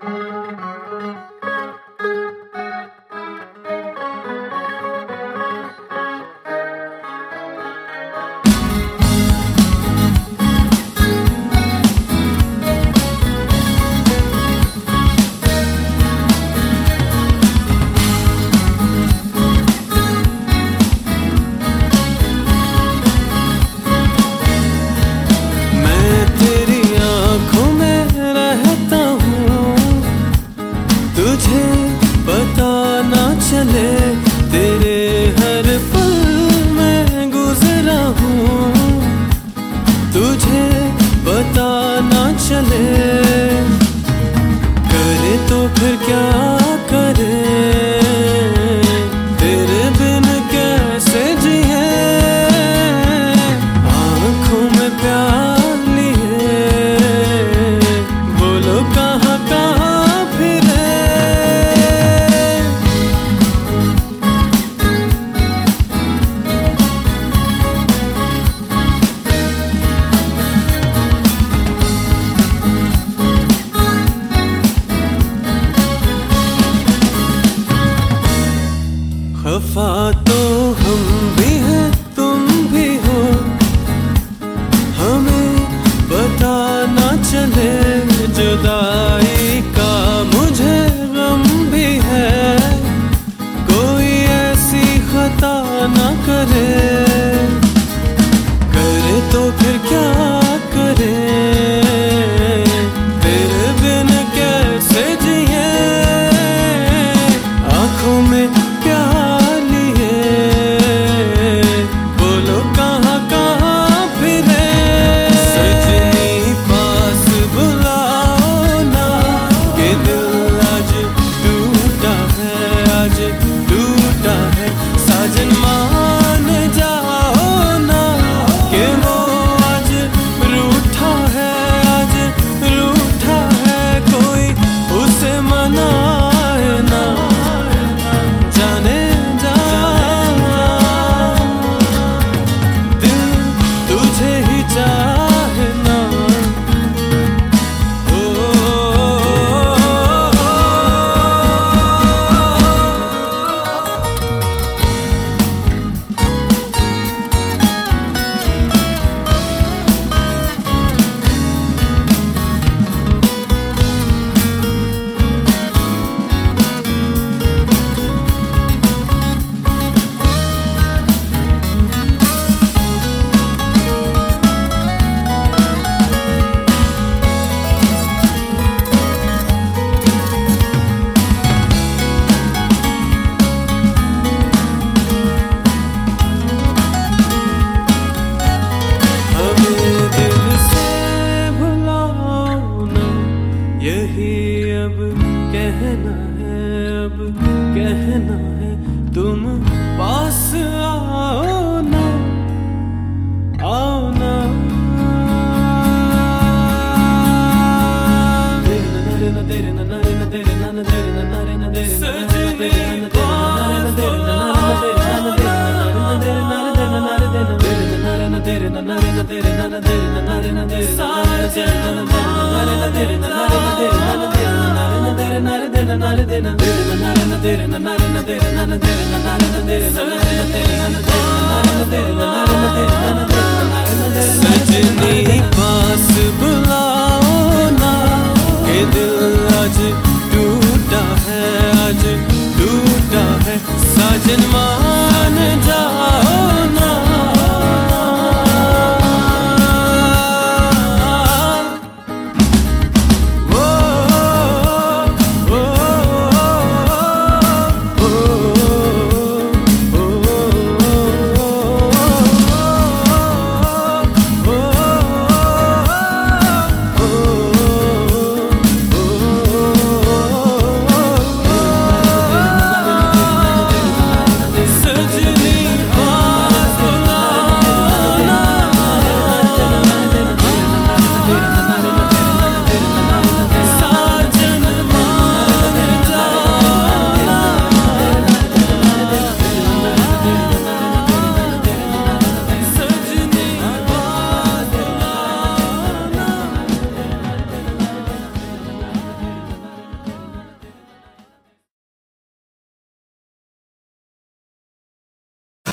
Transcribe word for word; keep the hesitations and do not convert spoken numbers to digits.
तुझे पता ना चले तेरे हर पल में गुजरा हूँ, तुझे पता ना चले करे तो फिर क्या करे, तेरे बिन कैसे जिए आँखों में प्यार लिए बोलो कहाँ कहाँ फिरे। खफा तो हम भी हैं तुम भी हो, हमें पता ना चले जुदाई का मुझे गम भी है, कोई ऐसी खता ना करे, करे तो फिर क्या करे, तेरे बिन कैसे जिए आँखों में प्यार यही अब कहना है, अब कहना है तुम पास आओ ना, आओ ना। सजनी पास बुलाओ ना, ये दिल आज टूटा है, आज टूटा है साजन।